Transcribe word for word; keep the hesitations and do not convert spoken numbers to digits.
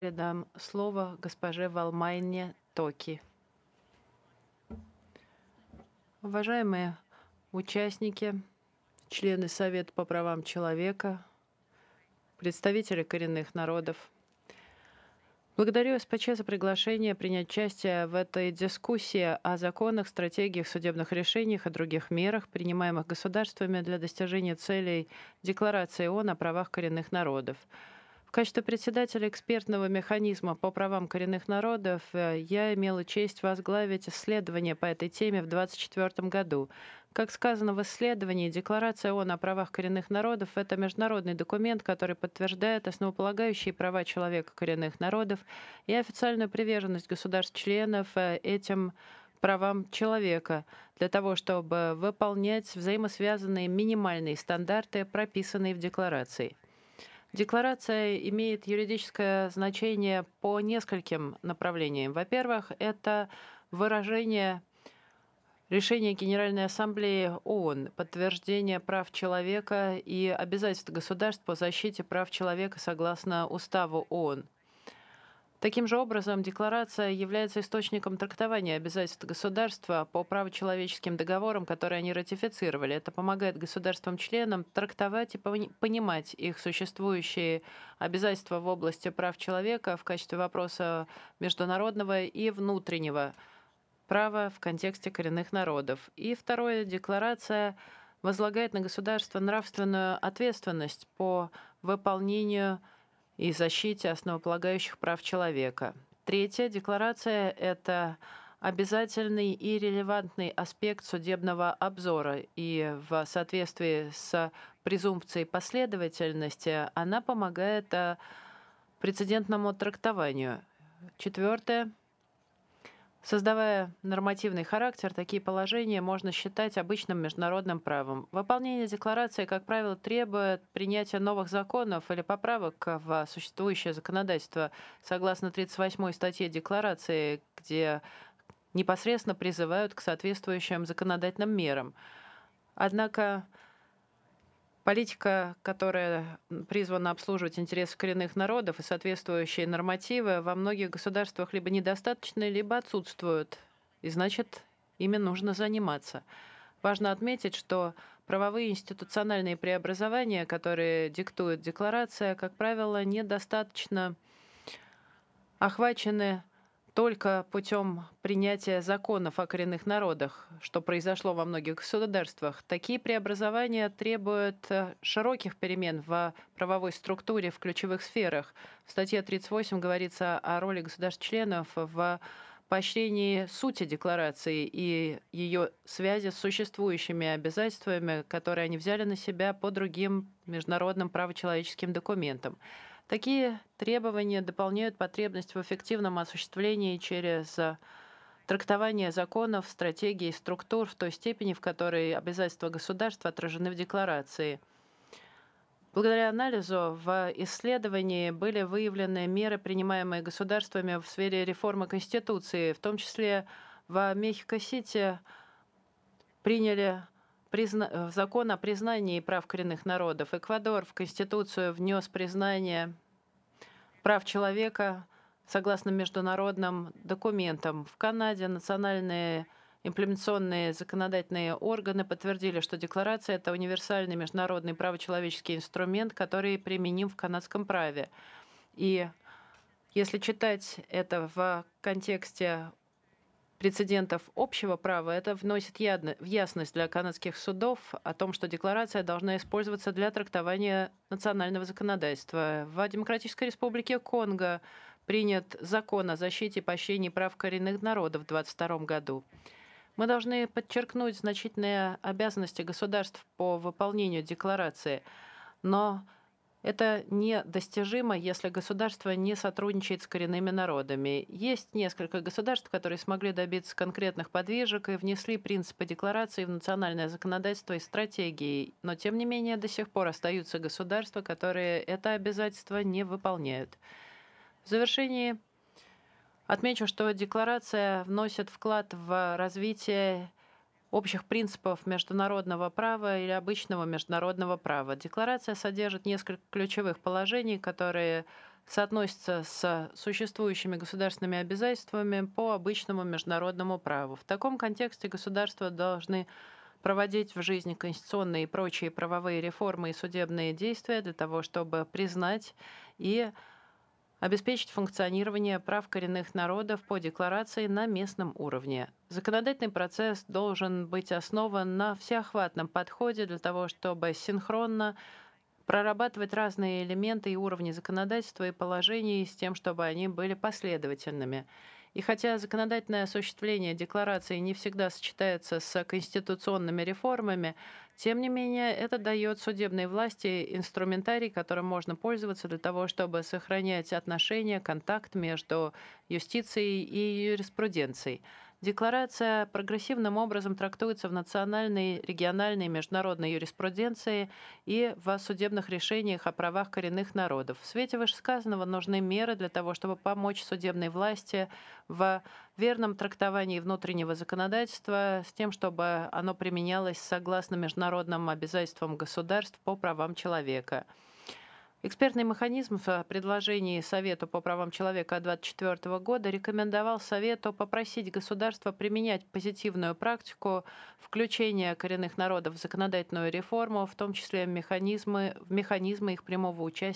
Передам слово госпоже Валмайне Токи. Уважаемые участники, члены Совета по правам человека, представители коренных народов, благодарю СПЧ за приглашение принять участие в этой дискуссии о законах, стратегиях, судебных решениях и других мерах, принимаемых государствами для достижения целей Декларации ООН о правах коренных народов. В качестве председателя экспертного механизма по правам коренных народов э, я имела честь возглавить исследование по этой теме в две тысячи двадцать четвёртом году. Как сказано в исследовании, Декларация ООН о правах коренных народов — это международный документ, который подтверждает основополагающие права человека коренных народов и официальную приверженность государств-членов э, этим правам человека для того, чтобы выполнять взаимосвязанные минимальные стандарты, прописанные в Декларации. Декларация имеет юридическое значение по нескольким направлениям. Во-первых, это выражение решения Генеральной Ассамблеи ООН, подтверждение прав человека и обязательств государств по защите прав человека согласно Уставу ООН. Таким же образом, декларация является источником трактования обязательств государства по правочеловеческим договорам, которые они ратифицировали. Это помогает государствам-членам трактовать и пони- понимать их существующие обязательства в области прав человека в качестве вопроса международного и внутреннего права в контексте коренных народов. И второе, декларация возлагает на государство нравственную ответственность по выполнению и защите основополагающих прав человека. Третья декларация — это обязательный и релевантный аспект судебного обзора, и в соответствии с презумпцией последовательности она помогает э, прецедентному трактованию. Четвертое. Создавая нормативный характер, такие положения можно считать обычным международным правом. Выполнение декларации, как правило, требует принятия новых законов или поправок в существующее законодательство согласно тридцать восьмой статье Декларации, где непосредственно призывают к соответствующим законодательным мерам. Однако политика, которая м, призвана обслуживать интересы коренных народов и соответствующие нормативы, во многих государствах либо недостаточны, либо отсутствуют. И значит, ими нужно заниматься. Важно отметить, что правовые институциональные преобразования, которые диктует декларация, как правило, недостаточно охвачены только путем принятия законов о коренных народах, что произошло во многих государствах. Такие преобразования требуют э, широких перемен в правовой структуре в ключевых сферах. В статье тридцать восемь говорится о роли государств-членов в поощрении сути декларации и ее связи с существующими обязательствами, которые они взяли на себя по другим международным правочеловеческим документам. Такие требования дополняют потребность в эффективном осуществлении через э, трактование законов, стратегий и структур в той степени, в которой обязательства государства отражены в декларации. Благодаря анализу в исследовании были выявлены меры, принимаемые государствами в сфере реформы Конституции, в том числе в Мехико-Сити приняли призна- э, закон о признании прав коренных народов. Эквадор в Конституцию внес признание прав человека согласно международным документам. В Канаде национальные имплементационные законодательные органы подтвердили, что декларация — это универсальный международный правочеловеческий инструмент, который применим в канадском праве. И если читать это в контексте прецедентов общего права, это вносит ядно- в ясность для канадских судов о том, что декларация должна использоваться для трактования национального законодательства. В Демократической Республике Конго принят закон о защите и поощрении прав коренных народов в двадцать втором году. Мы должны подчеркнуть значительные обязанности государств по выполнению декларации, но это недостижимо, если государство не сотрудничает с коренными народами. Есть несколько государств, которые смогли добиться конкретных подвижек и внесли принципы декларации в национальное законодательство и стратегии, но тем не менее до сих пор остаются государства, которые это обязательство не выполняют. В завершении отмечу, что декларация вносит вклад в развитие общих принципов международного права или обычного международного права. Декларация содержит несколько ключевых положений, которые соотносится с существующими государственными обязательствами по обычному международному праву. В таком контексте государства должны проводить в жизни конституционные и прочие правовые реформы и судебные действия для того, чтобы признать и обеспечить функционирование прав коренных народов по декларации на местном уровне. Законодательный процесс должен быть основан на всеохватном подходе для того, чтобы синхронно прорабатывать разные элементы и уровни законодательства и положений с тем, чтобы они были последовательными. И хотя законодательное осуществление декларации не всегда сочетается с конституционными реформами, тем не менее это дает судебной власти инструментарий, которым можно пользоваться для того, чтобы сохранять отношения, контакт между юстицией и юриспруденцией. Декларация прогрессивным образом трактуется в национальной, региональной и международной юриспруденции и в судебных решениях о правах коренных народов. В свете вышесказанного нужны меры для того, чтобы помочь судебной власти в верном трактовании внутреннего законодательства с тем, чтобы оно применялось согласно международным обязательствам государств по правам человека. Экспертный механизм в предложении Совету по правам человека от две тысячи двадцать четвёртого года рекомендовал Совету попросить государства применять позитивную практику включения коренных народов в законодательную реформу, в том числе механизмы, в механизмы их прямого участия